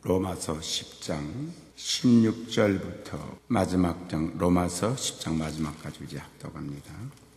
로마서 10장 16절부터 마지막 장 로마서 10장 마지막까지 이제 합독합니다.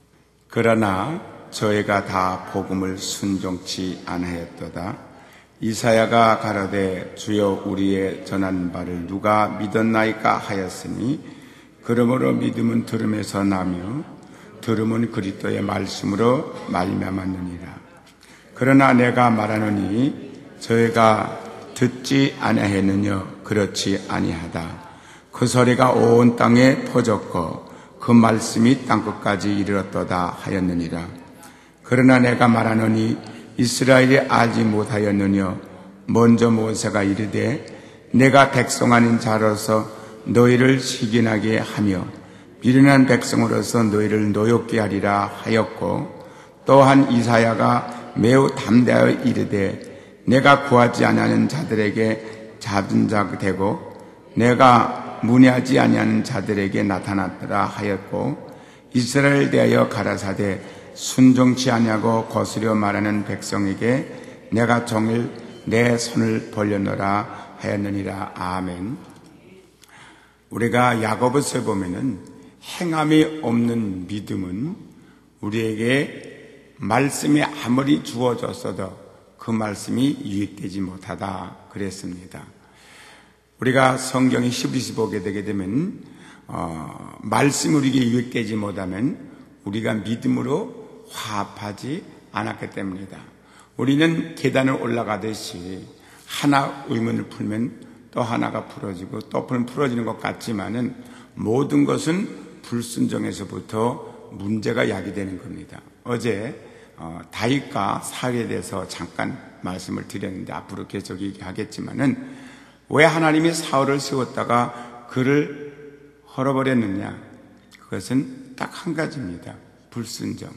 그러나 저희가 다 복음을 순종치 아니하였도다. 이사야가 가로되 주여 우리의 전한 바를 누가 믿었나이까 하였으니 그러므로 믿음은 들음에서 나며 들음은 그리스도의 말씀으로 말미암았느니라. 그러나 내가 말하노니 저희가 듣지 아니하였느냐? 그렇지 아니하다. 그 소리가 온 땅에 퍼졌고 그 말씀이 땅끝까지 이르렀도다 하였느니라. 그러나 내가 말하노니 이스라엘이 알지 못하였느냐? 먼저 모세가 이르되 내가 백성 아닌 자로서 너희를 시기나게 하며 미련한 백성으로서 너희를 노엽게 하리라 하였고, 또한 이사야가 매우 담대하여 이르되 내가 구하지 아니하는 자들에게 잡은 자 되고 내가 문의하지 아니하는 자들에게 나타났더라 하였고, 이스라엘 대하여 가라사대 순종치 아니하고 거스려 말하는 백성에게 내가 종일 내 손을 벌려놓으라 하였느니라. 아멘. 우리가 야고보서에 보면은 행함이 없는 믿음은 우리에게 말씀이 아무리 주어졌어도 그 말씀이 유익되지 못하다 그랬습니다. 우리가 성경의 히브리서 보게 되게 되면 말씀이 우리에게 유익되지 못하면 우리가 믿음으로 화합하지 않았기 때문이다. 우리는 계단을 올라가듯이 하나 의문을 풀면 또 하나가 풀어지고 또 풀어지는 것 같지만은 모든 것은 불순종에서부터 문제가 야기되는 겁니다. 어제 다윗과 사울에 대해서 잠깐 말씀을 드렸는데 앞으로 계속 얘기하겠지만은 왜 하나님이 사울을 세웠다가 그를 헐어버렸느냐? 그것은 딱 한 가지입니다. 불순종.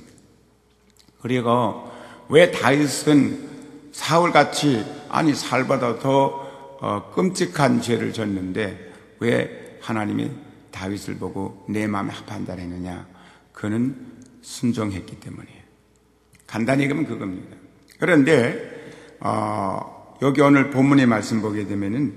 그리고 왜 다윗은 사울같이 사울보다 더 끔찍한 죄를 졌는데 왜 하나님이 다윗을 보고 내 마음에 합한다 했느냐? 그는 순종했기 때문이에요. 간단히 얘기하면 그겁니다. 그런데 여기 오늘 본문의 말씀 보게 되면은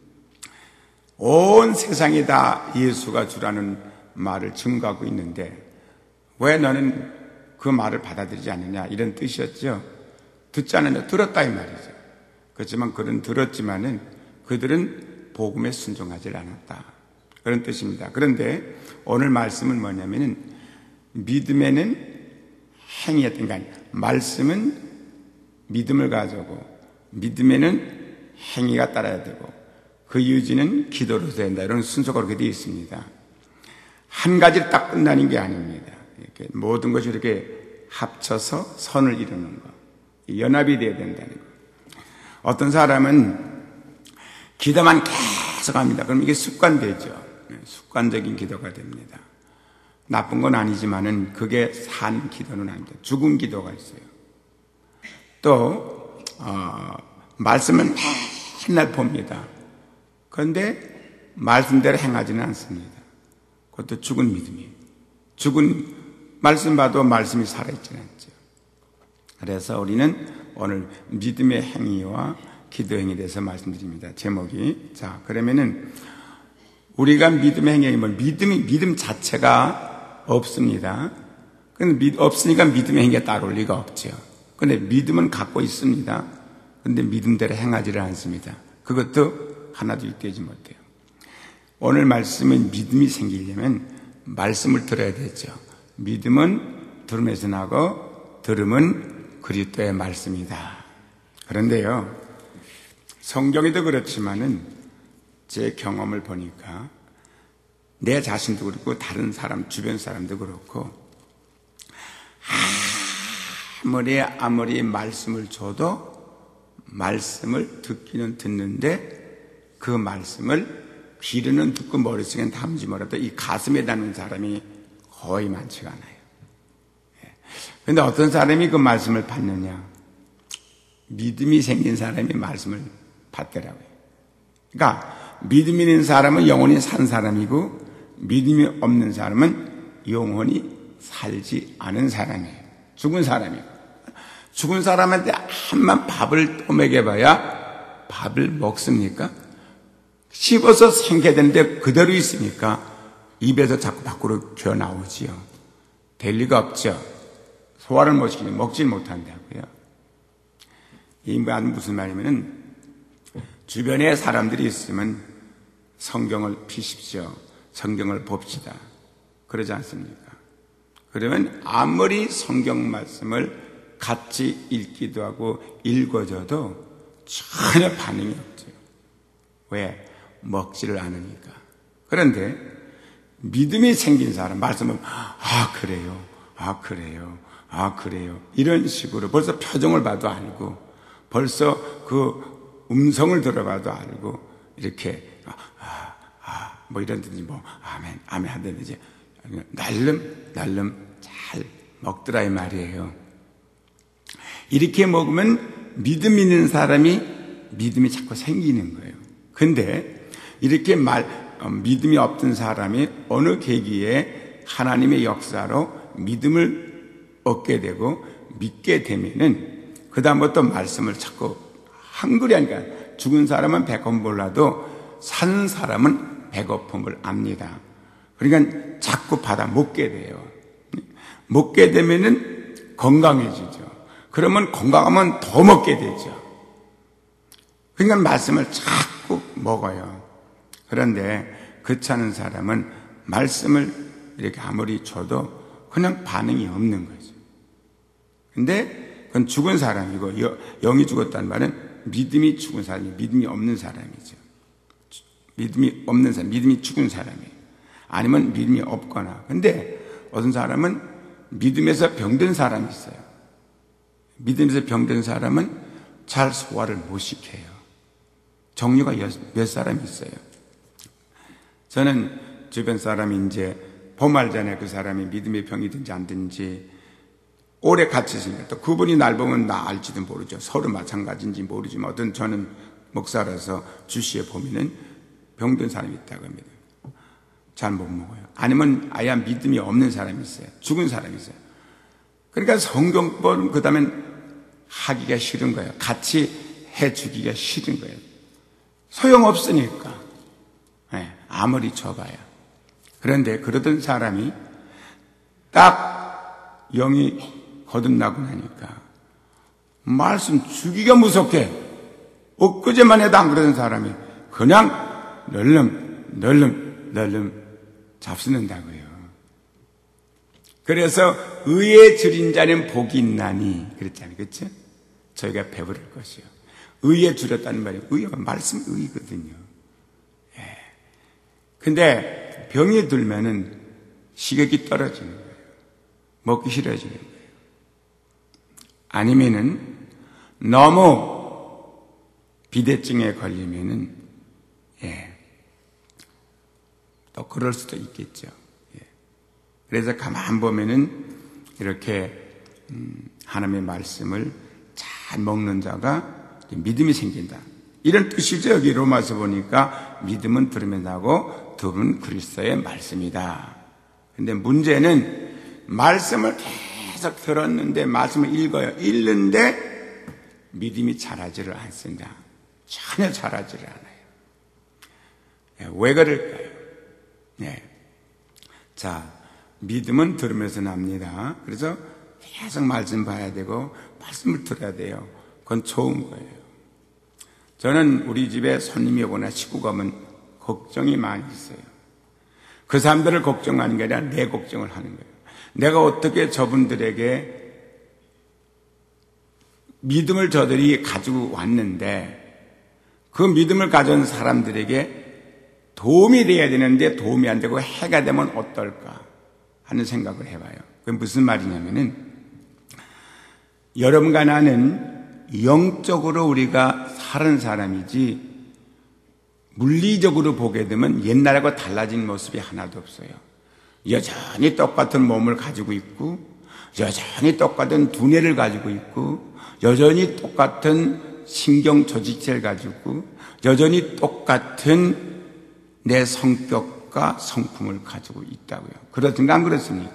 온 세상이 다 예수가 주라는 말을 증거하고 있는데 왜 너는 그 말을 받아들이지 않느냐? 이런 뜻이었죠. 듣지 않느냐? 들었다 이 말이죠. 그렇지만 그들은 들었지만은 그들은 복음에 순종하지 않았다. 그런 뜻입니다. 그런데 오늘 말씀은 뭐냐면은 믿음에는 행위였던 게 아니에요. 말씀은 믿음을 가져오고 믿음에는 행위가 따라야 되고 그 유지는 기도로 된다. 이런 순서가 그렇게 되어 있습니다. 한 가지를 딱 끝나는 게 아닙니다. 이렇게 모든 것이 이렇게 합쳐서 선을 이루는 것. 연합이 되어야 된다는 것. 어떤 사람은 기도만 계속 합니다. 그럼 이게 습관되죠. 습관적인 기도가 됩니다. 나쁜 건 아니지만은 그게 산 기도는 아닙니다. 죽은 기도가 있어요. 또 말씀은 맨날 봅니다. 그런데 말씀대로 행하지는 않습니다. 그것도 죽은 믿음이에요. 죽은 말씀 봐도 말씀이 살아있지는 않죠. 그래서 우리는 오늘 믿음의 행위와 기도 행위에 대해서 말씀드립니다. 제목이 그러면은 우리가 믿음의 행위는 믿음 자체가 없습니다. 근데 없으니까 믿음의 행위가 따라올 리가 없죠. 근데 믿음은 갖고 있습니다. 근데 믿음대로 행하지를 않습니다. 그것도 하나도 유익되지 못해요. 오늘 말씀은 믿음이 생기려면 말씀을 들어야 되죠. 믿음은 들음에서 나고 들음은 그리스도의 말씀이다. 그런데요, 성경에도 그렇지만은 제 경험을 보니까 내 자신도 그렇고 다른 사람, 주변 사람도 그렇고 아무리 말씀을 줘도 말씀을 듣기는 듣는데 그 말씀을 귀로는 듣고 머릿속엔 담지 못해도 이 가슴에 담는 사람이 거의 많지가 않아요. 그런데 어떤 사람이 그 말씀을 받느냐? 믿음이 생긴 사람이 말씀을 받더라고요. 그러니까 믿음이 있는 사람은 영원히 산 사람이고 믿음이 없는 사람은 영원히 살지 않은 사람이에요. 죽은 사람이에요. 죽은 사람한테 한만 밥을 떠먹여봐야 밥을 먹습니까? 씹어서 생겨야 되는데 그대로 있으니까 입에서 자꾸 밖으로 기어 나오지요. 될 리가 없죠. 소화를 못 시키니 먹질 못한다고요. 이 말은 무슨 말이냐면은 주변에 사람들이 있으면 성경을 피십시오. 성경을 봅시다. 그러지 않습니까? 그러면 아무리 성경 말씀을 같이 읽기도 하고 읽어줘도 전혀 반응이 없죠. 왜? 먹지를 않으니까. 그런데 믿음이 생긴 사람, 말씀은 그래요. 그래요. 이런 식으로 벌써 표정을 봐도 알고 벌써 그 음성을 들어봐도 알고 이렇게 뭐 이런든지 뭐 아멘 한다든지 날름 잘 먹더라 이 말이에요. 이렇게 먹으면 믿음 있는 사람이 믿음이 자꾸 생기는 거예요. 근데 이렇게 믿음이 없던 사람이 어느 계기에 하나님의 역사로 믿음을 얻게 되고 믿게 되면은 그다음부터 말씀을 자꾸 한글이 하니까 죽은 사람은 배고픔 몰라도 산 사람은 배고픔을 압니다. 그러니까 자꾸 받아 먹게 돼요. 먹게 되면은 건강해지죠. 그러면 건강하면 더 먹게 되죠. 그러니까 말씀을 자꾸 먹어요. 그런데 그렇지 않은 사람은 말씀을 이렇게 아무리 줘도 그냥 반응이 없는 거죠. 근데 그건 죽은 사람이고 영이 죽었다는 말은 믿음이 죽은 사람이 믿음이 없는 사람이죠. 믿음이 없는 사람, 믿음이 죽은 사람이에요. 아니면 믿음이 없거나. 근데 어떤 사람은 믿음에서 병든 사람이 있어요. 믿음에서 병든 사람은 잘 소화를 못 시켜요. 종류가 몇 사람이 있어요. 저는 주변 사람이 이제 보말 전에 그 사람이 믿음의 병이 든지 안 든지 오래 같이 있으니까 또 그분이 날 보면 나 알지도 모르죠. 서로 마찬가지인지 모르지만 어떤 저는 목사라서 주시에 보면은 병든 사람이 있다고 합니다. 잘 못 먹어요. 아니면 아예 믿음이 없는 사람이 있어요. 죽은 사람이 있어요. 그러니까 성경법 그 다음엔 하기가 싫은 거예요. 같이 해주기가 싫은 거예요. 소용없으니까. 네, 아무리 줘봐야. 그런데 그러던 사람이 딱 영이 거듭나고 나니까 말씀 주기가 무섭게 엊그제만 해도 안 그러던 사람이 그냥 널름 잡수는다고요. 그래서 의에 줄인 자는 복이 있나니 그랬잖아요. 그렇죠? 저희가 배부를 것이요. 의에 줄였다는 말이 의가 말씀 의거든요. 예. 근데 병이 들면은 식욕이 떨어지는 거예요. 먹기 싫어지는 거예요. 아니면은 너무 비대증에 걸리면은 또 그럴 수도 있겠죠. 그래서 가만 보면은 이렇게 하나님의 말씀을 잘 먹는 자가 믿음이 생긴다. 이런 뜻이죠. 여기 로마서 보니까 믿음은 들으면 하고 들은 그리스도의 말씀이다. 근데 문제는 말씀을 계속 들었는데 말씀을 읽어요. 읽는데 믿음이 자라지를 않습니다. 전혀 자라지를 않아요. 왜 그럴까요? 자, 믿음은 들으면서 납니다. 그래서 계속 말씀 봐야 되고 말씀을 들어야 돼요. 그건 좋은 거예요. 저는 우리 집에 손님이 오거나 식구가 오면 걱정이 많이 있어요. 그 사람들을 걱정하는 게 아니라 내 걱정을 하는 거예요. 내가 어떻게 저분들에게 믿음을 저들이 가지고 왔는데 그 믿음을 가져온 사람들에게 도움이 돼야 되는데 도움이 안 되고 해가 되면 어떨까 하는 생각을 해봐요. 그게 무슨 말이냐면은 여러분과 나는 영적으로 우리가 사는 사람이지 물리적으로 보게 되면 옛날하고 달라진 모습이 하나도 없어요. 여전히 똑같은 몸을 가지고 있고 여전히 똑같은 두뇌를 가지고 있고 여전히 똑같은 신경 조직체를 가지고 있고 여전히 똑같은 내 성격과 성품을 가지고 있다고요. 그렇든가 안 그렇습니까?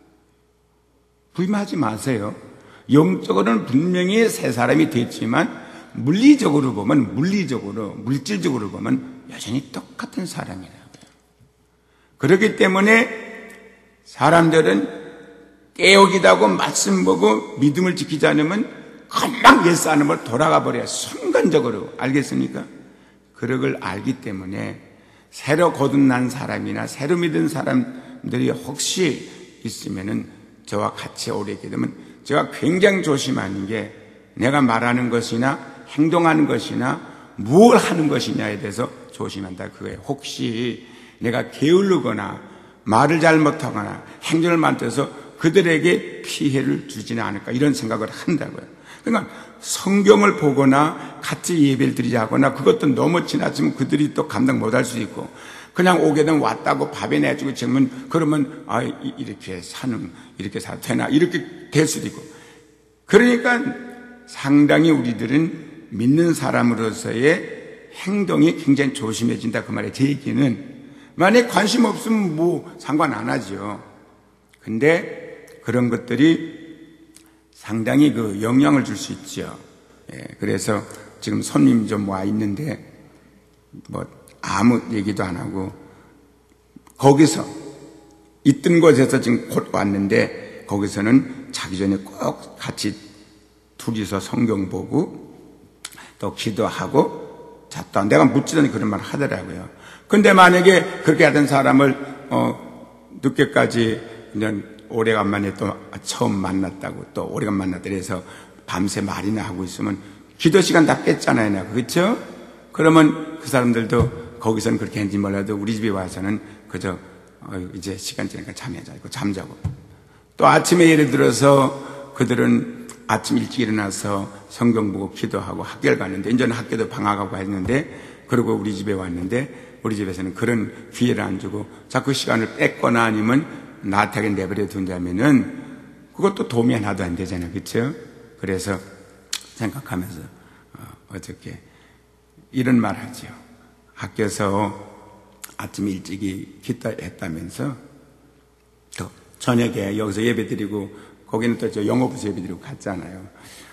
부임하지 마세요. 영적으로는 분명히 새 사람이 됐지만 물리적으로 보면 물질적으로 보면 여전히 똑같은 사람이라고요. 그렇기 때문에 사람들은 깨어기도 하고 말씀 보고 믿음을 지키지 않으면 금방 옛사람을 돌아가 버려요. 순간적으로. 알겠습니까? 그런 걸 알기 때문에 새로 거듭난 사람이나 새로 믿은 사람들이 혹시 있으면은 저와 같이 오래 있게 되면 제가 굉장히 조심하는 게 내가 말하는 것이나 행동하는 것이나 무엇을 하는 것이냐에 대해서 조심한다 그거예요. 혹시 내가 게으르거나 말을 잘못하거나 행동을 만들어서 그들에게 피해를 주지는 않을까 이런 생각을 한다고요. 그러니까 성경을 보거나 같이 예배를 드리자거나 그것도 너무 지나치면 그들이 또 감당 못할 수 있고 그냥 오게 되면 왔다고 밥에 내주고 지면 그러면 이렇게 사도 되나 이렇게 될 수도 있고 그러니까 상당히 우리들은 믿는 사람으로서의 행동이 굉장히 조심해진다 그 말이에요. 제 얘기는 만약에 관심 없으면 뭐 상관 안 하죠. 근데 그런 것들이 상당히 그 영향을 줄 수 있죠. 그래서 지금 손님 좀 와 있는데 뭐 아무 얘기도 안 하고 거기서 있던 곳에서 지금 곧 왔는데 거기서는 자기 전에 꼭 같이 둘이서 성경 보고 또 기도하고 잤다. 내가 묻지도 그런 말 하더라고요. 근데 만약에 그렇게 하던 사람을 늦게까지 그냥 오래간만에 또 처음 만났다고 또 오래간만에 만났다 그래서 밤새 말이나 하고 있으면 기도 시간 다 뺐잖아요. 내가. 그렇죠? 그러면 그 사람들도 거기서는 그렇게 했는지 몰라도 우리 집에 와서는 그저 이제 시간 지나니까 잠자고 잠자고 또 아침에 예를 들어서 그들은 아침 일찍 일어나서 성경 보고 기도하고 학교를 갔는데 이제는 학교도 방학하고 했는데 그리고 우리 집에 왔는데 우리 집에서는 그런 기회를 안 주고 자꾸 시간을 뺐거나 아니면 나태하게 내버려 둔다면은 그것도 도움이 하나도 안 되잖아요. 그렇죠? 그래서 생각하면서 어저께 이런 말 하죠. 학교에서 아침 일찍이 기도했다면서 또 저녁에 여기서 예배드리고 거기는 또 저 영어부서 예배드리고 갔잖아요.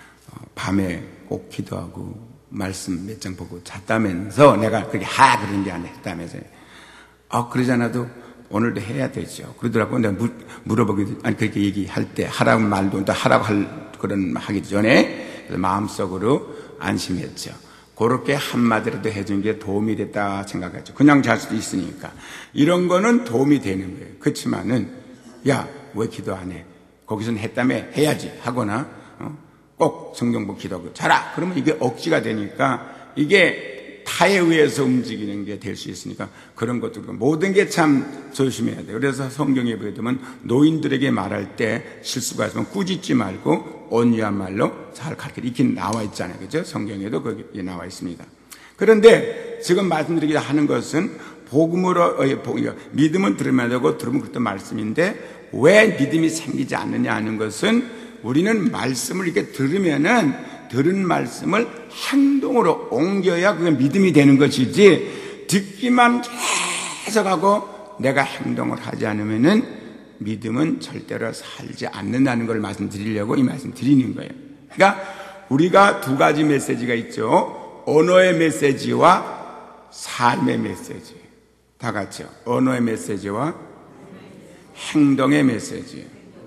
밤에 꼭 기도하고 말씀 몇 장 보고 잤다면서 내가 그렇게 그런 게 안 했다면서요. 그러지 않아도 오늘도 해야 되죠. 그러더라고. 내가 물어보기도, 그렇게 얘기할 때, 하라고 말도, 또 하라고 그런 하기 전에, 그래서 마음속으로 안심했죠. 그렇게 한마디라도 해준 게 도움이 됐다 생각했죠. 그냥 잘 수도 있으니까. 이런 거는 도움이 되는 거예요. 그렇지만은, 야, 왜 기도 안 해? 거기서는 했다며 해야지. 하거나, 꼭 성경보 기도하고 자라! 그러면 이게 억지가 되니까, 이게 타에 의해서 움직이는 게 될 수 있으니까 그런 것도 모든 게 참 조심해야 돼요. 그래서 성경에 보게 되면 노인들에게 말할 때 실수가 있으면 꾸짖지 말고 온유한 말로 잘 가르치라 이렇게 나와 있잖아요. 그죠? 성경에도 거기에 나와 있습니다. 그런데 지금 말씀드리기 하는 것은 복음으로 믿음은 들으면 되고 들으면 그것도 말씀인데 왜 믿음이 생기지 않느냐 하는 것은 우리는 말씀을 이렇게 들으면은 들은 말씀을 행동으로 옮겨야 그게 믿음이 되는 것이지 듣기만 계속 하고 내가 행동을 하지 않으면은 믿음은 절대로 살지 않는다는 걸 말씀드리려고 이 말씀 드리는 거예요. 그러니까 우리가 두 가지 메시지가 있죠. 언어의 메시지와 삶의 메시지. 다 같이요. 언어의 메시지와 행동의 메시지.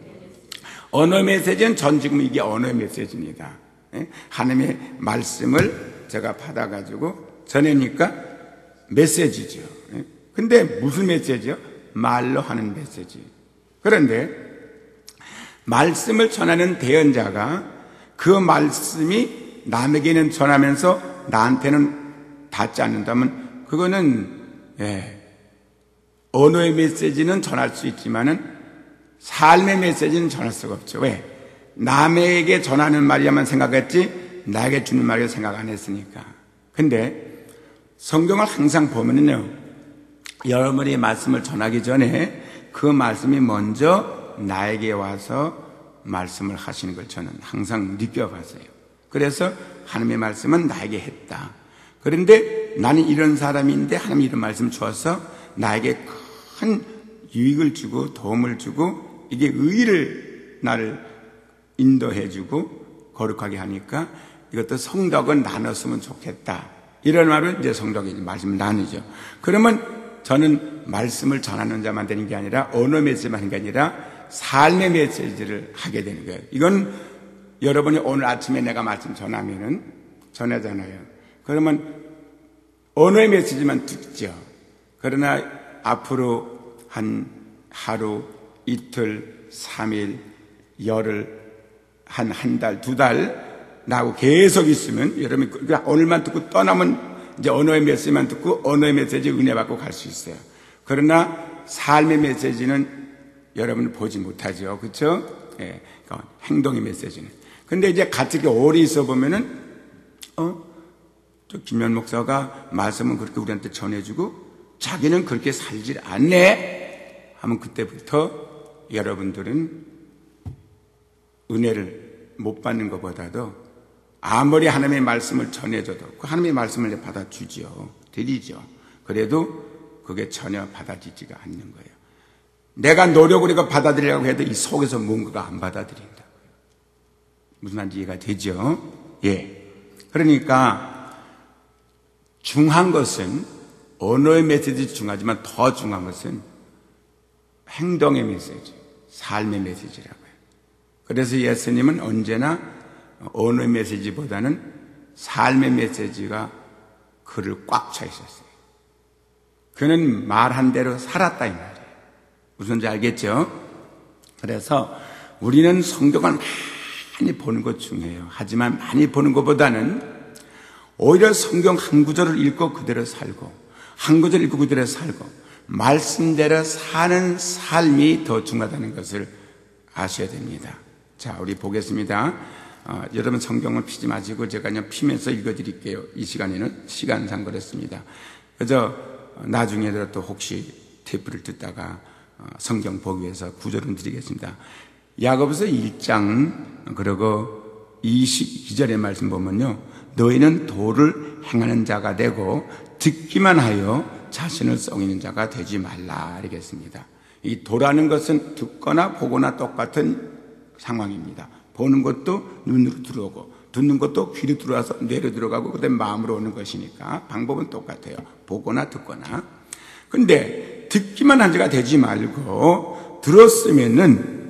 언어의 메시지는 전 지금 이게 언어의 메시지입니다. 하나님의 말씀을 제가 받아가지고 전하니까 메시지죠. 근데 무슨 메시지요? 말로 하는 메시지. 그런데 말씀을 전하는 대언자가 그 말씀이 남에게는 전하면서 나한테는 닿지 않는다면 그거는 언어의 메시지는 전할 수 있지만은 삶의 메시지는 전할 수가 없죠. 왜? 남에게 전하는 말이야만 생각했지 나에게 주는 말이라 생각 안 했으니까. 근데 성경을 항상 보면은요, 여러분이 말씀을 전하기 전에 그 말씀이 먼저 나에게 와서 말씀을 하시는 걸 저는 항상 느껴봤어요. 그래서 하나님의 말씀은 나에게 했다. 그런데 나는 이런 사람인데 하나님이 이런 말씀을 주어서 나에게 큰 유익을 주고 도움을 주고 이게 의의를 나를 인도해주고 거룩하게 하니까 이것도 성덕은 나눴으면 좋겠다. 이런 말을 이제 성도에게 말씀을 나누죠. 그러면 저는 말씀을 전하는 자만 되는 게 아니라 언어 메시지만 하는 게 아니라 삶의 메시지를 하게 되는 거예요. 이건 여러분이 오늘 아침에 내가 말씀 전하잖아요. 그러면 언어의 메시지만 듣죠. 그러나 앞으로 한 하루, 이틀, 3일, 열흘, 한 달, 2달 나하고 계속 있으면 여러분이 오늘만 듣고 떠나면 이제 언어의 메시지만 듣고 언어의 메시지 은혜 받고 갈 수 있어요. 그러나 삶의 메시지는 여러분은 보지 못하죠. 그렇죠? 예, 그러니까 행동의 메시지는. 근데 이제 같이 이렇게 오래 있어 보면은 저 김현 목사가 말씀은 그렇게 우리한테 전해주고 자기는 그렇게 살질 않네 하면 그때부터 여러분들은 은혜를 못 받는 것보다도 아무리 하나님의 말씀을 전해줘도 그 하나님의 말씀을 받아주지요. 드리죠. 그래도 그게 전혀 받아지지가 않는 거예요. 내가 노력을 해서 받아들이려고 해도 이 속에서 뭔가가 안 받아들인다고요. 무슨 말인지 이해가 되죠? 예. 그러니까 중요한 것은 언어의 메시지 중요하지만 더 중요한 것은 행동의 메시지, 삶의 메시지라고요. 그래서 예수님은 언제나 언어의 메시지보다는 삶의 메시지가 그를 꽉 차 있었어요. 그는 말한 대로 살았다 이 말이에요. 무슨지 알겠죠? 그래서 우리는 성경을 많이 보는 것 중요해요. 하지만 많이 보는 것보다는 오히려 성경 한 구절을 읽고 그대로 살고 한 구절 읽고 그대로 살고 말씀대로 사는 삶이 더 중요하다는 것을 아셔야 됩니다. 자, 우리 보겠습니다. 여러분 성경을 피지 마시고 제가 그냥 피면서 읽어드릴게요. 이 시간에는 시간상 그렇습니다. 그래서 나중에라도 혹시 테이프를 듣다가 성경 보기 위해서 구절은 드리겠습니다. 야고보서 1장 그리고 22절의 말씀 보면요, 너희는 도를 행하는 자가 되고 듣기만 하여 자신을 썩이는 자가 되지 말라 이랬습니다. 이 도라는 것은 듣거나 보거나 똑같은 상황입니다. 보는 것도 눈으로 들어오고 듣는 것도 귀로 들어와서 뇌로 들어가고 그다음에 마음으로 오는 것이니까 방법은 똑같아요. 보거나 듣거나. 근데 듣기만 한 자가 되지 말고 들었으면은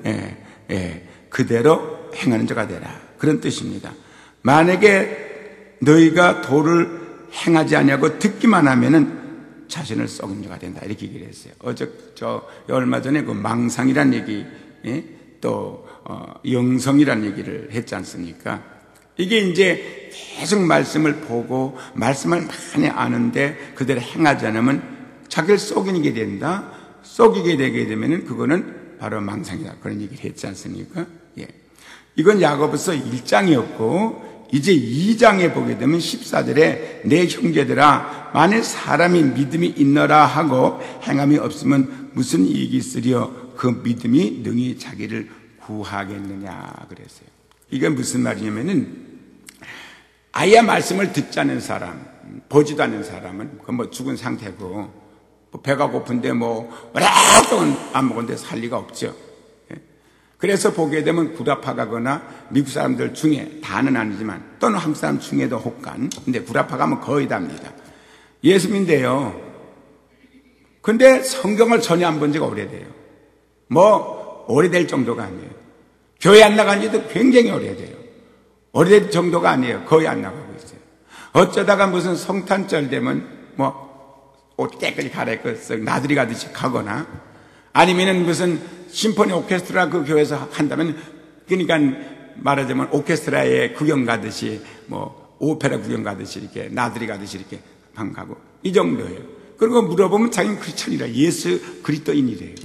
그대로 행하는 자가 되라. 그런 뜻입니다. 만약에 너희가 도를 행하지 아니하고 듣기만 하면은 자신을 썩은 자가 된다. 이렇게 얘기를 했어요. 얼마 전에 그 망상이란 얘기, 또 영성이란 얘기를 했지 않습니까? 이게 이제 계속 말씀을 보고 말씀을 많이 아는데 그대로 행하지 않으면 자기를 속이게 된다. 속이게 되게 되면은 그거는 바로 망상이다. 그런 얘기를 했지 않습니까? 예. 이건 야고보서 1장이었고 이제 2장에 보게 되면 14절에 내 형제들아 만일 사람이 믿음이 있노라 하고 행함이 없으면 무슨 이익이 있으리요? 그 믿음이 능히 자기를 구하겠느냐 그랬어요. 이게 무슨 말이냐면은 아예 말씀을 듣지 않는 사람, 보지도 않는 사람은 뭐 죽은 상태고 배가 고픈데 오랫동안 안 먹었는데 살 리가 없죠. 그래서 보게 되면 구라파가거나 미국 사람들 중에 다는 아니지만 또는 한국 사람 중에도 혹간 근데 구라파가면 거의 답니다. 예수님인데요. 근데 성경을 전혀 안 본 지가 오래돼요. 오래될 정도가 아니에요. 교회 안 나간 지도 굉장히 오래돼요. 오래될 정도가 아니에요. 거의 안 나가고 있어요. 어쩌다가 무슨 성탄절 되면 옷 깨끗이 갈아입고 나들이 가듯이 가거나 아니면은 무슨 심포니 오케스트라 그 교회에서 한다면 그러니까 말하자면 오케스트라에 구경 가듯이 오페라 구경 가듯이 이렇게 나들이 가듯이 이렇게 가고 이 정도예요. 그리고 물어보면 자기는 크리스천이라 예수 그리스도인이래요.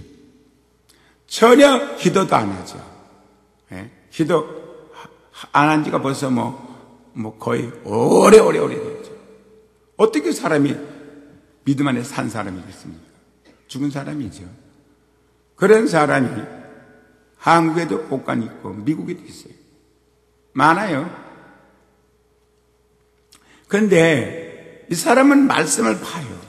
전혀 기도도 안 하죠. 기도 안 한 지가 벌써 거의 오래 됐죠. 어떻게 사람이 믿음 안에 산 사람이겠습니까? 죽은 사람이죠. 그런 사람이 한국에도 복간 있고 미국에도 있어요. 많아요. 그런데 이 사람은 말씀을 봐요.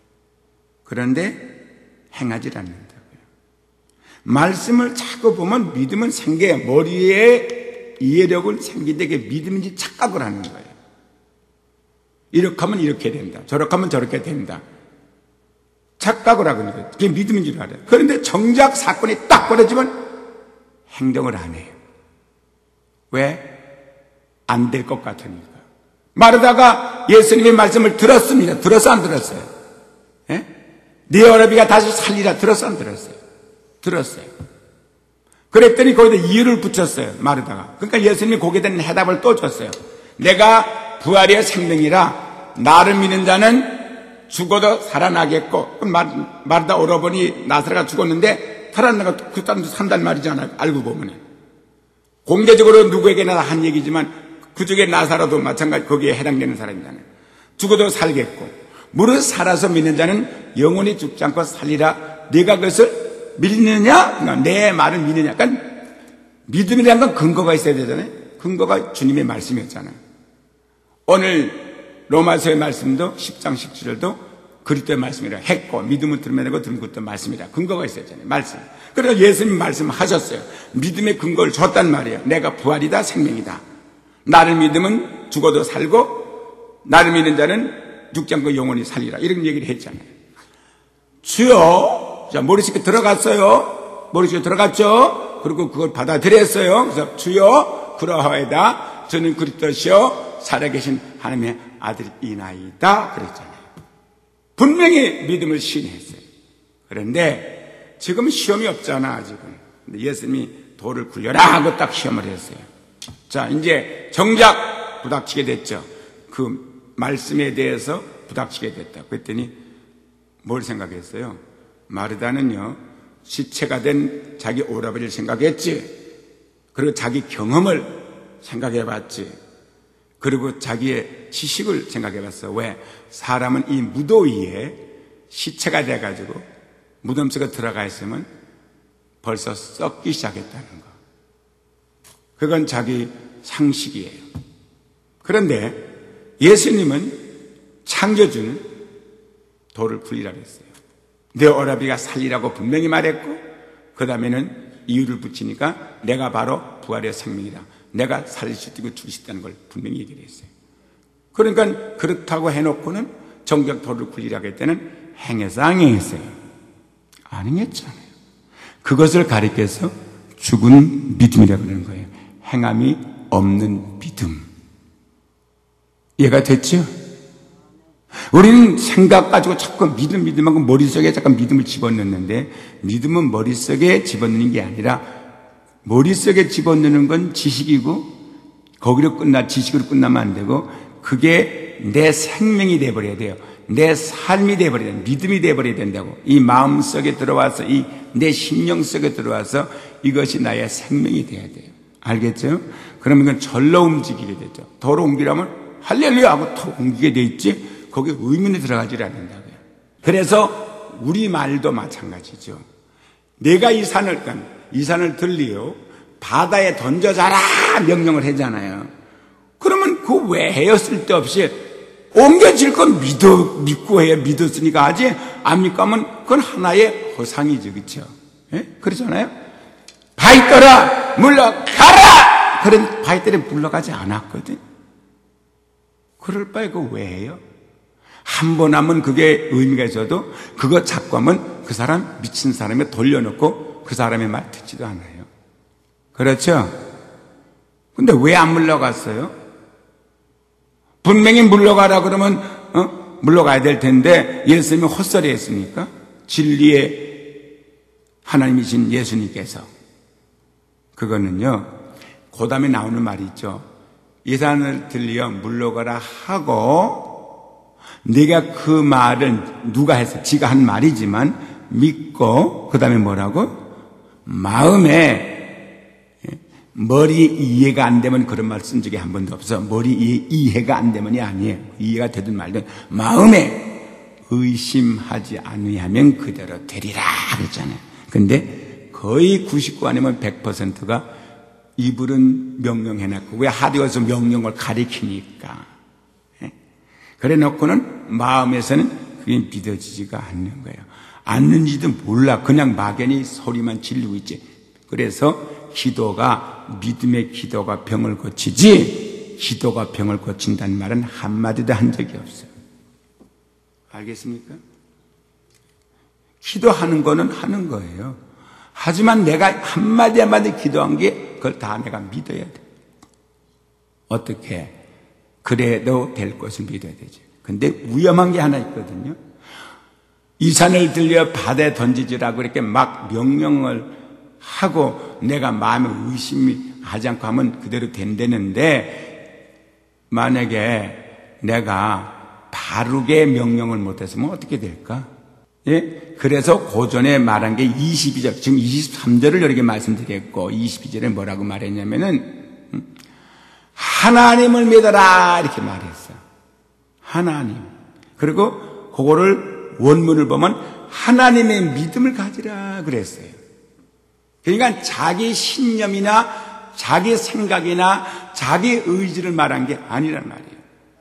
그런데 행하지 않는다고요. 말씀을 자꾸 보면 믿음은 머리에 이해력을 생기되게 믿음인지 착각을 하는 거예요. 이렇게 하면 이렇게 된다. 저렇게 하면 저렇게 된다. 착각을 하고 있는 거예요. 그게 믿음인 줄 알아요. 그런데 정작 사건이 딱 벌어지면 행동을 안 해요. 왜? 안 될 것 같으니까. 마르다가 예수님의 말씀을 들었습니다. 들었어 안 들었어요? 예? 네 어러비가 다시 살리라. 들었어 안 들었어요? 들었어요. 그랬더니 거기다 이유를 붙였어요. 마르다가. 그러니까 예수님이 거기에 대한 해답을 또 줬어요. 내가 부활이여 생명이라 나를 믿는 자는 죽어도 살아나겠고. 마르다 오라버니 나사로가 죽었는데 살아나가 그 사람도 산단 말이잖아요. 알고 보면 공개적으로 누구에게나 한 얘기지만 그중에 나사로도 마찬가지 거기에 해당되는 사람이잖아요. 죽어도 살겠고 무릇 살아서 믿는 자는 영원히 죽지 않고 살리라. 네가 그것을 믿느냐? 내 말을 믿느냐? 그러니까 믿음이라는 건 근거가 있어야 되잖아요. 근거가 주님의 말씀이었잖아요. 오늘 로마서의 말씀도 10장 17절도 그리스도의 말씀이라 했고 믿음은 들으면 되고 들으면 그것도 말씀이라 근거가 있었잖아요. 말씀. 그래서 예수님 말씀하셨어요. 믿음의 근거를 줬단 말이에요. 내가 부활이다 생명이다. 나를 믿으면 죽어도 살고 나를 믿는 자는 죽지 않고 영원히 살리라. 이런 얘기를 했잖아요. 주여, 자 머릿속에 들어갔어요. 머릿속에 들어갔죠. 그리고 그걸 받아들였어요. 그래서 주여 그러하이다. 저는 그리스도시요 살아계신 하나님의 아들이나이다. 그랬잖아요. 분명히 믿음을 시인했어요. 그런데 지금 시험이 없잖아 아직은. 근데 예수님이 돌을 굴려라 하고 딱 시험을 했어요. 자 이제 정작 부닥치게 됐죠. 그 말씀에 대해서 부닥치게 됐다. 그랬더니 뭘 생각했어요? 마르다는요 시체가 된 자기 오라버니를 생각했지. 그리고 자기 경험을 생각해봤지. 그리고 자기의 지식을 생각해봤어. 왜? 사람은 이 무더위에 시체가 돼가지고 무덤 속에 들어가 있으면 벌써 썩기 시작했다는 거. 그건 자기 상식이에요. 그런데 예수님은 창조주는 돌을 굴리라고 했어요. 내 오라비가 살리라고 분명히 말했고 그 다음에는 이유를 붙이니까 내가 바로 부활의 생명이다. 내가 살릴 수 있고 죽일 수 있다는 걸 분명히 얘기를 했어요. 그러니까 그렇다고 해놓고는 정작 돌을 굴리라고 할 때는 행해서 안 행했어요. 안 행했잖아요. 그것을 가리켜서 죽은 믿음이라고 그러는 거예요. 행함이 없는 믿음. 이해가 됐죠? 우리는 생각 가지고 자꾸 믿음하고 머릿속에 잠깐 믿음을 집어넣는데 믿음은 머릿속에 집어넣는 게 아니라 머릿속에 집어넣는 건 지식이고 거기로 지식으로 끝나면 안 되고 그게 내 생명이 돼버려야 돼요. 내 삶이 돼버려야 돼요. 믿음이 돼버려야 된다고. 이 마음속에 들어와서 이 내 심령 속에 들어와서 이것이 나의 생명이 돼야 돼요. 알겠죠? 그러면 그건 절로 움직이게 되죠. 도로 옮기려면 할렐루야 하고 더 옮기게 돼 있지 거기에 의문이 들어가지 않는다고요. 그래서 우리 말도 마찬가지죠. 내가 이 산을 들리요 바다에 던져자라 명령을 하잖아요. 그러면 그 왜 해요? 쓸데없이 옮겨질 건 믿고 해요. 믿었으니까 하지 안 믿고 하면 그건 하나의 허상이죠. 그렇죠? 예? 그렇잖아요. 바위 떠라 물러가라. 그런 바위 떠라 물러가지 않았거든. 그럴 바에 그거 왜 해요? 한 번 하면 그게 의미가 있어도 그거 자꾸 하면 그 사람 미친 사람에 돌려놓고 그 사람의 말 듣지도 않아요. 그렇죠? 근데 왜 안 물러갔어요? 분명히 물러가라 그러면 물러가야 될 텐데 예수님이 헛소리 했습니까? 진리의 하나님이신 예수님께서. 그거는요 그 다음에 나오는 말이 있죠. 이 산을 들려 물러가라 하고 네가 그 말을 누가 해서 지가 한 말이지만 믿고 그 다음에 뭐라고? 마음에 머리 이해가 안 되면 그런 말 쓴 적이 한 번도 없어. 머리 이해가 안 되면이 아니에요. 이해가 되든 말든 마음에 의심하지 않으면 그대로 되리라 그랬잖아요. 근데 거의 99 아니면 100%가 이불은 명령해놨고 왜 하디오에서 명령을 가리키니까 그래 놓고는 마음에서는 그게 믿어지지가 않는 거예요. 않는지도 몰라. 그냥 막연히 소리만 질리고 있지. 그래서 기도가 믿음의 기도가 병을 고치지 기도가 병을 고친다는 말은 한마디도 한 적이 없어요. 알겠습니까? 기도하는 거는 하는 거예요. 하지만 내가 한마디 한마디 기도한 게 그걸 다 내가 믿어야 돼. 어떻게? 그래도 될 것을 믿어야 되죠. 근데 위험한 게 하나 있거든요. 이 산을 들려 바다에 던지지라고 이렇게 막 명령을 하고 내가 마음에 의심이 하지 않고 하면 그대로 된다는데, 만약에 내가 바르게 명령을 못했으면 어떻게 될까? 예? 그래서 고전에 말한 게 22절, 지금 23절을 이렇게 말씀드렸고 22절에 뭐라고 말했냐면은 하나님을 믿어라 이렇게 말했어요. 하나님. 그리고 그거를 원문을 보면 하나님의 믿음을 가지라 그랬어요. 그러니까 자기 신념이나 자기 생각이나 자기 의지를 말한 게 아니란 말이에요.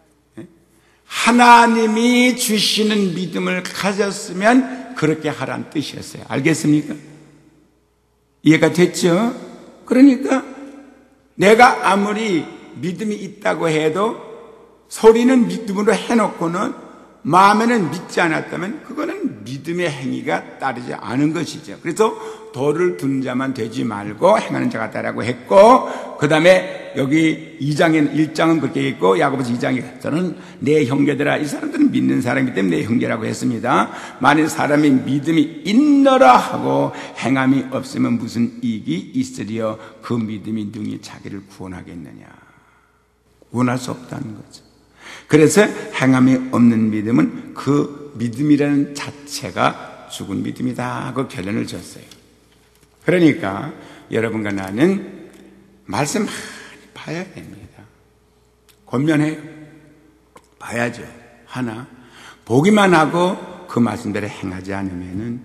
하나님이 주시는 믿음을 가졌으면 그렇게 하라는 뜻이었어요. 알겠습니까? 이해가 됐죠? 그러니까 내가 아무리 믿음이 있다고 해도 소리는 믿음으로 해놓고는 마음에는 믿지 않았다면 그거는 믿음의 행위가 따르지 않은 것이죠. 그래서 돌을 둔 자만 되지 말고 행하는 자가 따라고 했고, 그 다음에 여기 1장은 그렇게 있고 야고보서 2장에 저는 내 형제들아, 이 사람들은 믿는 사람이기 때문에 내 형제라고 했습니다. 만일 사람이 믿음이 있노라 하고 행함이 없으면 무슨 이익이 있으리요? 그 믿음이 능히 자기를 구원하겠느냐? 구원할 수 없다는 거죠. 그래서 행함이 없는 믿음은 그 믿음이라는 자체가 죽은 믿음이다 하고 결론을 줬어요. 그러니까 여러분과 나는 말씀 많이 봐야 됩니다. 권면해요. 봐야죠. 하나, 보기만 하고 그 말씀대로 행하지 않으면은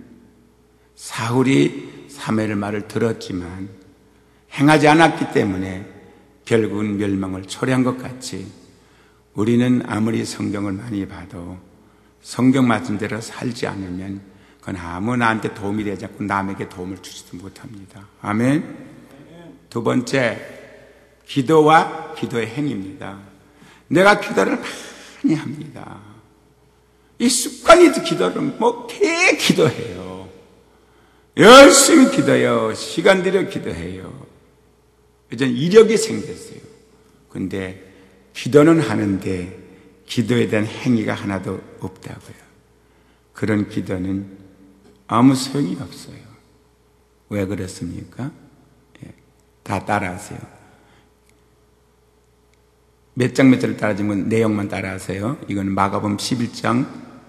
사울이 사무엘 말을 들었지만 행하지 않았기 때문에 결국은 멸망을 초래한 것 같이 우리는 아무리 성경을 많이 봐도 성경 말씀대로 살지 않으면 그건 아무 나한테 도움이 되지 않고 남에게 도움을 주지도 못합니다. 아멘. 두 번째, 기도와 기도의 행위입니다. 내가 기도를 많이 합니다. 이 습관이 기도를 개 기도해요. 열심히 기도해요. 시간 들여 기도해요. 이제 이력이 생겼어요. 근데 기도는 하는데 기도에 대한 행위가 하나도 없다고요. 그런 기도는 아무 소용이 없어요. 왜 그렇습니까? 다 따라하세요. 몇 장 몇 절을 따라하지만 내용만 따라하세요. 이건 마가복음 11장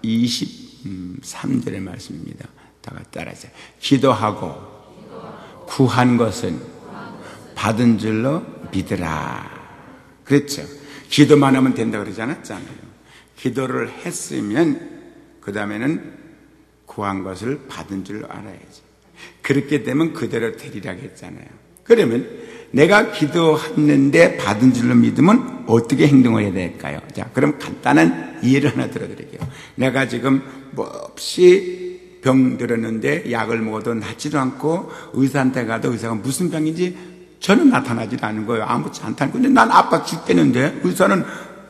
23절의 말씀입니다. 다 따라하세요. 기도하고 구한 것은 받은 줄로 믿으라. 그렇죠. 기도만 하면 된다고 그러지 않았잖아요. 기도를 했으면 그 다음에는 구한 것을 받은 줄로 알아야지. 그렇게 되면 그대로 되리라고 했잖아요. 그러면 내가 기도했는데 받은 줄로 믿으면 어떻게 행동을 해야 될까요? 자, 그럼 간단한 이해를 하나 들어드릴게요. 내가 지금 몹시 병 들었는데 약을 먹어도 낫지도 않고 의사한테 가도 의사가 무슨 병인지 저는 나타나지 않는 거예요. 아무렇지 않다는 거예요. 근데 난 아파 죽겠는데 의사는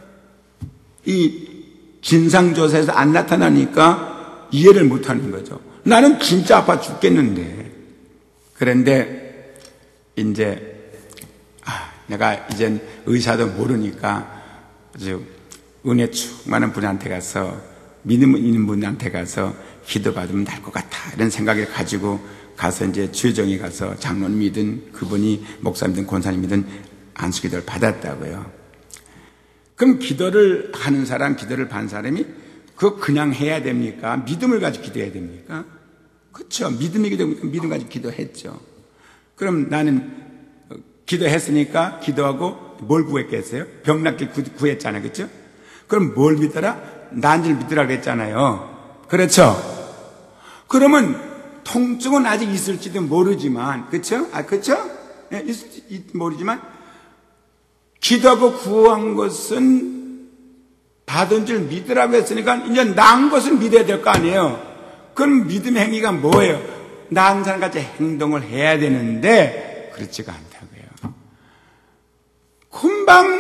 이 진상조사에서 안 나타나니까 이해를 못하는 거죠. 나는 진짜 아파 죽겠는데. 그런데 이제 내가 이젠 의사도 모르니까 아주 은혜 충만한 분한테 가서 믿음 있는 분한테 가서 기도받으면 날 것 같아 이런 생각을 가지고 가서 이제 주의정에 가서 장로님이든 그분이 목사님이든 권사님이든 안수기도를 받았다고요. 그럼 기도를 하는 사람, 기도를 받는 사람이 그거 그냥 해야 됩니까? 믿음을 가지고 기도해야 됩니까? 그렇죠. 믿음이 기도니까 믿음 가지고 기도했죠. 그럼 나는 기도했으니까 기도하고 뭘 구했겠어요? 병 낫게 구했잖아요. 그렇죠? 그럼 뭘 믿어라? 난 줄 믿으라고 했잖아요. 그렇죠? 그러면 통증은 아직 있을지도 모르지만, 그렇죠? 그렇죠? 네, 있을지 모르지만 기도하고 구한 것은 받은 줄 믿으라고 했으니까 이제 나은 것을 믿어야 될 거 아니에요. 그럼 믿음의 행위가 뭐예요? 나은 사람같이 행동을 해야 되는데 그렇지가 않다고요. 금방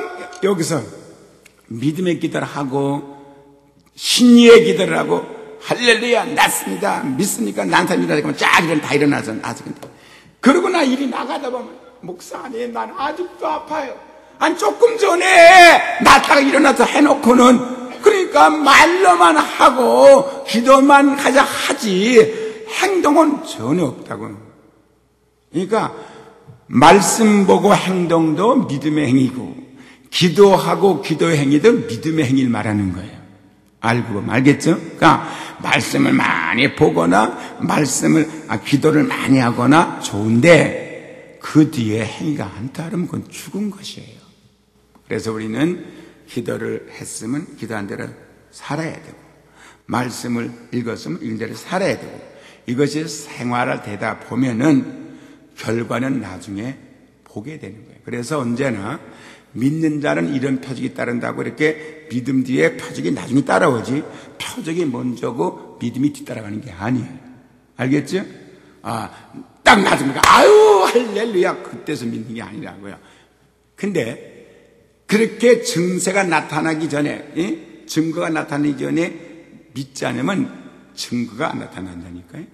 여기서 믿음의 기도를 하고 신의의 기도를 하고 할렐루야 낫습니다 믿습니까 난삽니다 그러면 쫙 다 일어나서 나서는데 그러고 나 일이 나가다 보면 목사님 난 아직도 아파요. 아니 조금 전에 낫다가 일어나서 해놓고는 그러니까 말로만 하고 기도만 하지 행동은 전혀 없다고. 그러니까 말씀 보고 행동도 믿음의 행위고 기도하고 기도의 행위도 믿음의 행위를 말하는 거예요. 알고 보면 알겠죠? 그러니까 말씀을 많이 보거나 기도를 많이 하거나 좋은데 그 뒤에 행위가 안 따르면 그건 죽은 것이에요. 그래서 우리는 기도를 했으면 기도한 대로 살아야 되고 말씀을 읽었으면 읽은 대로 살아야 되고 이것이 생활화되다 보면은 결과는 나중에 보게 되는 거예요. 그래서 언제나 믿는 자는 이런 표적이 따른다고 이렇게 믿음 뒤에 표적이 나중에 따라오지 표적이 먼저고 믿음이 뒤따라가는 게 아니에요. 알겠죠? 딱 나중에 아유 할렐루야 그때서 믿는 게 아니라고요. 근데 그렇게 증세가 나타나기 전에 증거가 나타나기 전에 믿지 않으면 증거가 안 나타난다니까요.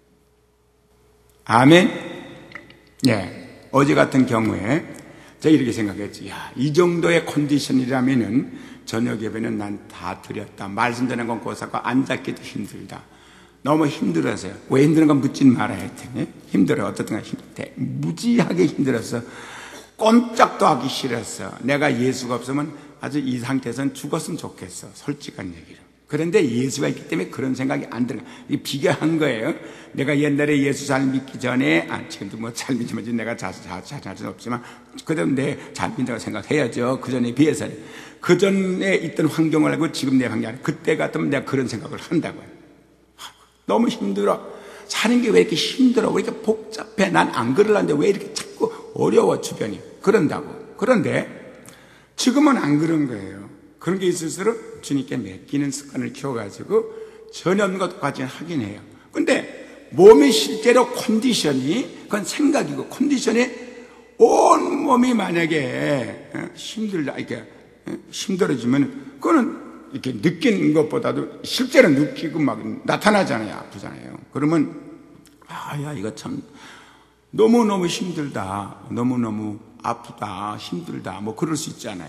아멘. 예. 어제 같은 경우에 제가 이렇게 생각했지. 이 정도의 컨디션이라면은 저녁 예배는 난 다 드렸다. 말씀 전하는 건 고사고 앉았기도 힘들다. 너무 힘들어서요. 왜 힘드는 건 묻진 말아야 했더니 힘들어요. 어떻든 무지하게 힘들었어. 꼼짝도 하기 싫었어. 내가 예수가 없으면 아주 이 상태에서는 죽었으면 좋겠어. 솔직한 얘기로. 그런데 예수가 있기 때문에 그런 생각이 안 들어요. 비교한 거예요. 내가 옛날에 예수 잘 믿기 전에, 지금도 뭐 잘 믿지만 내가 자신할 수는 없지만, 그래도 내 잘 믿는다고 생각해야죠. 그 전에 비해서는. 그 전에 있던 환경을 알고 지금 내 환경, 그때 같으면 내가 그런 생각을 한다고요. 너무 힘들어. 사는 게 왜 이렇게 힘들어? 왜 이렇게 복잡해? 난 안 그러려는데 왜 이렇게 자꾸 어려워, 주변이. 그런다고. 그런데 지금은 안 그런 거예요. 그런 게 있을수록 주님께 맡기는 습관을 키워가지고 전혀 없는 것도 같이 하긴 해요. 근데 몸이 실제로 컨디션이, 그건 생각이고 컨디션이 온 몸이 만약에 힘들다, 이렇게 힘들어지면 그거는 이렇게 느끼는 것보다도 실제로 느끼고 막 나타나잖아요. 아프잖아요. 그러면 야 이거 참 너무너무 힘들다. 너무너무 아프다. 힘들다. 뭐 그럴 수 있잖아요.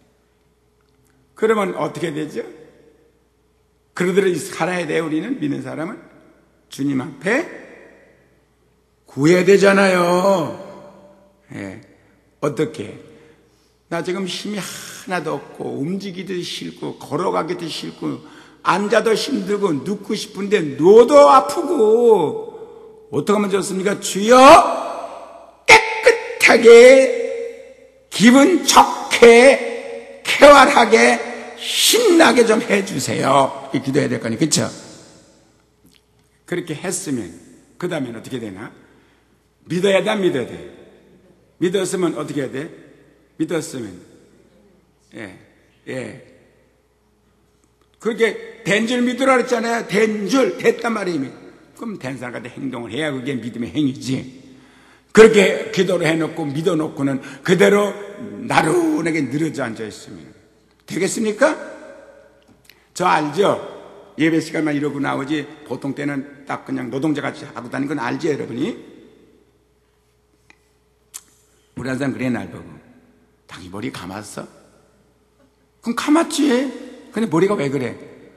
그러면 어떻게 되죠? 그러더라도 살아야 돼요. 우리는 믿는 사람은 주님 앞에 구해야 되잖아요. 예. 어떻게? 나 지금 힘이 하나도 없고 움직이기도 싫고 걸어가기도 싫고 앉아도 힘들고 눕고 싶은데 누워도 아프고 어떻게 하면 좋습니까? 주여 깨끗하게 기분 좋게 쾌활하게 신나게 좀 해주세요. 이렇게 기도해야 될 거니 그렇죠? 그렇게 했으면 그 다음엔 어떻게 되나? 믿어야 돼 안 믿어야 돼? 믿었으면 어떻게 해야 돼? 믿었으면 그게 된 줄 믿으라 그랬잖아요. 된 줄 됐단 말이에요. 그럼 된 사람한테 행동을 해야 그게 믿음의 행위지. 그렇게 기도를 해놓고 믿어놓고는 그대로 나른하게 늘어져 앉아있으면 되겠습니까? 저 알죠? 예배 시간만 이러고 나오지 보통 때는 딱 그냥 노동자같이 하고 다니는 건 알죠 여러분이? 우리 한 사람 그래 날 보고 당이 머리 감았어? 그럼 감았지. 근데 머리가 왜 그래?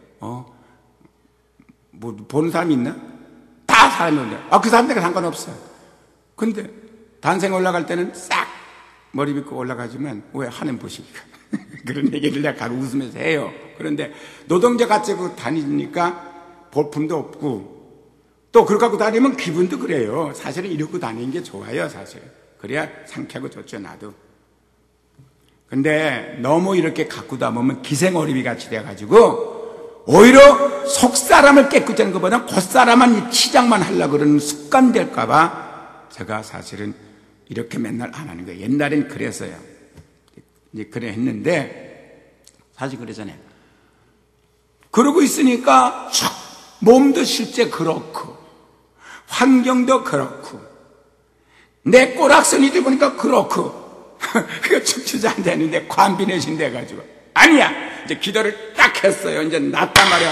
뭐 보는 사람이 있나? 다 사람이 올려. 그 사람들과 상관없어. 근데 단생 올라갈 때는 싹 머리 빗고 올라가지만 왜 하는 보시니까 그런 얘기를 내가 가끔 웃으면서 해요. 그런데 노동자 같이 다니니까 볼품도 없고 또 그걸 갖고 다니면 기분도 그래요. 사실은 이러고 다니는 게 좋아요. 사실 그래야 상쾌하고 좋죠. 나도. 근데 너무 이렇게 갖고 다보면 기생어리비 같이 돼가지고 오히려 속사람을 깨끗이 하는 것보다 겉사람만 치장만 하려고 그러는 습관 될까봐 제가 사실은 이렇게 맨날 안 하는 거예요. 옛날엔 그랬어요. 이제 그래 했는데 사실 그러잖아요. 그러고 있으니까 몸도 실제 그렇고 환경도 그렇고 내 꼬락선이들 보니까 그렇고 그거 춤추지 않았는데 관비내신 돼가지고 아니야 이제 기도를 딱 했어요. 이제 낫단 말이야.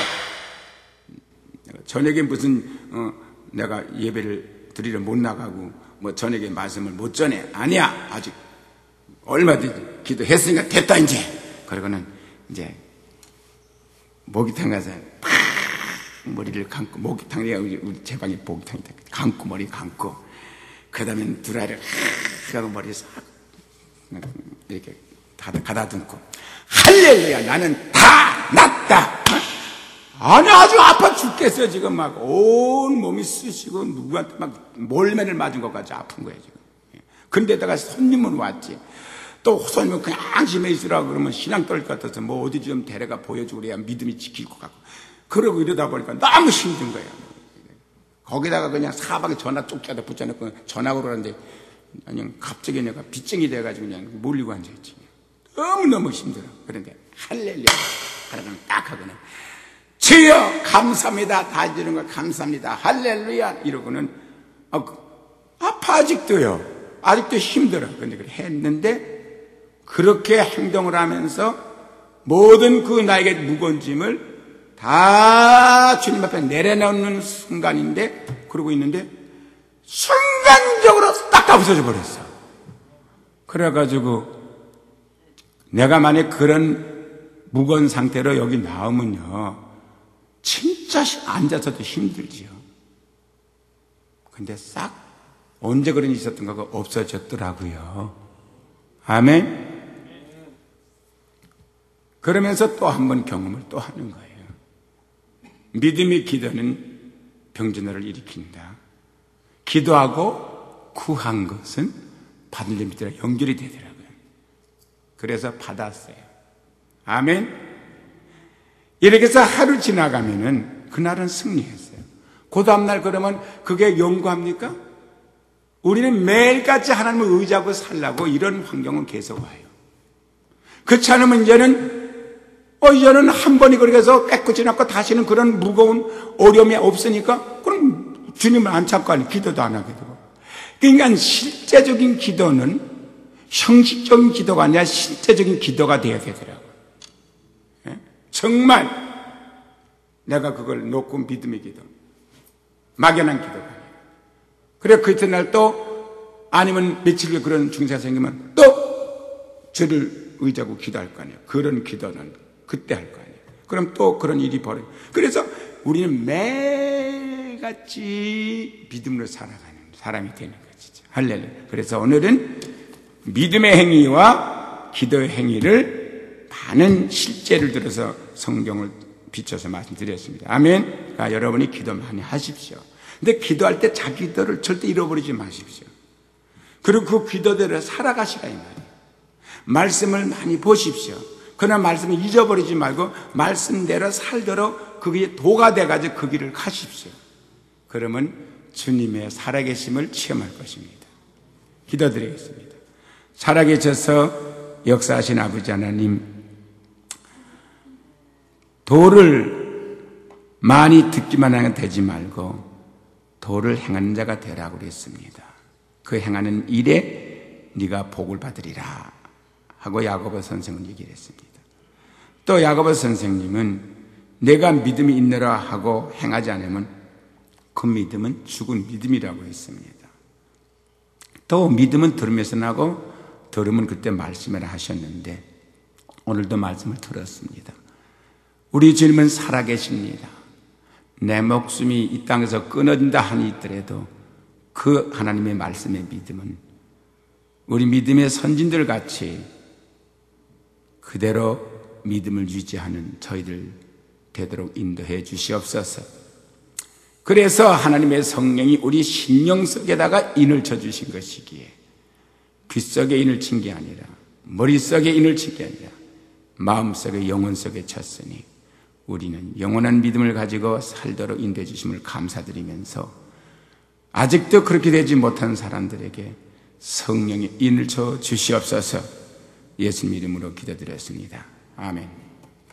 저녁에 무슨 내가 예배를 드리러 못 나가고 뭐 저녁에 말씀을 못 전해. 아니야 아직 얼마든지 기도했으니까 됐다 이제. 그러고는 이제 목욕탕 가서 팍 머리를 감고 목욕탕이 우리 제 방에 목욕탕이다. 감고 머리 감고 그 다음에 두라를 하고 머리 싹 이렇게 가다듬고 할렐루야 나는 다 낫다. 아니 아주 아파 죽겠어요. 지금 막 온 몸이 쑤시고 누구한테 막 몰매를 맞은 것 같이 아픈 거예요 지금. 근데다가 손님은 왔지. 또 손님은 그냥 심해 있으라고 그러면 신앙 떨 것 같아서 뭐 어디 좀 데려가 보여주고 그래야 믿음이 지킬 것 같고 그러고 이러다 보니까 너무 힘든 거예요. 거기다가 그냥 사방에 전화 쪽지에다 붙여놓고 전화로 그러는데 그냥 갑자기 내가 빚쟁이 돼가지고 그냥 몰리고 앉아있지. 너무너무 힘들어. 그런데 할렐루야 하라면 딱 하고는 주여 감사합니다. 다 해주는 거 감사합니다. 할렐루야 이러고는 아파 아직도요. 아직도 힘들어. 근데 그걸 했는데 그렇게 행동을 하면서 모든 그 나에게 무거운 짐을 다 주님 앞에 내려놓는 순간인데 그러고 있는데 순간적으로 딱 없어져 버렸어. 그래가지고 내가 만약 그런 무거운 상태로 여기 나오면요 진짜 앉아서도 힘들지요. 근데 싹 언제 그런 일이 있었던가가 없어졌더라고요. 아멘. 그러면서 또 한 번 경험을 또 하는 거예요. 믿음의 기도는 병진호를 일으킨다. 기도하고 구한 것은 받을 일 믿으라 연결이 되더라고요. 그래서 받았어요. 아멘. 이렇게 해서 하루 지나가면은 그날은 승리했어요. 그 다음날 그러면 그게 용구합니까? 우리는 매일같이 하나님을 의지하고 살라고 이런 환경은 계속 와요. 그렇지 않으면 이제는 한 번이 그렇게 해서 깨끗이 났고 다시는 그런 무거운 어려움이 없으니까 그럼 주님을 안 찾고 아니 기도도 안 하게 되고. 그러니까 실제적인 기도는 형식적인 기도가 아니라 실제적인 기도가 되어야 되더라고요. 정말 내가 그걸 놓고 믿음의 기도, 막연한 기도가 아니에요. 그래 그 이튿날 또 아니면 며칠 후에 그런 중세가 생기면 또 저를 의지하고 기도할 거 아니에요. 그런 기도는 그때 할 거 아니에요. 그럼 또 그런 일이 벌어요. 그래서 우리는 매일같이 믿음으로 살아가는 사람이 되는 것이죠. 할렐루야. 그래서 오늘은 믿음의 행위와 기도의 행위를 많은 실제를 들어서 성경을 비춰서 말씀드렸습니다. 아멘. 그러니까 여러분이 기도 많이 하십시오. 근데 기도할 때 자기 기도를 절대 잃어버리지 마십시오. 그리고 그 기도대로 살아가시라 이 말이에요. 말씀을 많이 보십시오. 그러나 말씀을 잊어버리지 말고 말씀대로 살도록 그게 도가 돼가지고 그 길을 가십시오. 그러면 주님의 살아계심을 체험할 것입니다. 기도드리겠습니다. 살아계셔서 역사하신 아버지 하나님, 도를 많이 듣기만 하면 되지 말고 도를 행하는 자가 되라고 그랬습니다. 그 행하는 일에 네가 복을 받으리라 하고 야고보 선생은 얘기를 했습니다. 또 야고보 선생님은 내가 믿음이 있느라 하고 행하지 않으면 그 믿음은 죽은 믿음이라고 했습니다. 또 믿음은 들으면서 나고 들으면 그때 말씀을 하셨는데 오늘도 말씀을 들었습니다. 우리 주님은 살아계십니다. 내 목숨이 이 땅에서 끊어진다 하니 있더라도 그 하나님의 말씀의 믿음은 우리 믿음의 선진들 같이 그대로 믿음을 유지하는 저희들 되도록 인도해 주시옵소서. 그래서 하나님의 성령이 우리 심령 속에다가 인을 쳐주신 것이기에 귓속에 인을 친 게 아니라 머릿속에 인을 친 게 아니라 마음속에 영혼 속에 쳤으니 우리는 영원한 믿음을 가지고 살도록 인도해 주심을 감사드리면서 아직도 그렇게 되지 못한 사람들에게 성령의 인을 쳐 주시옵소서. 예수님 이름으로 기도드렸습니다. 아멘.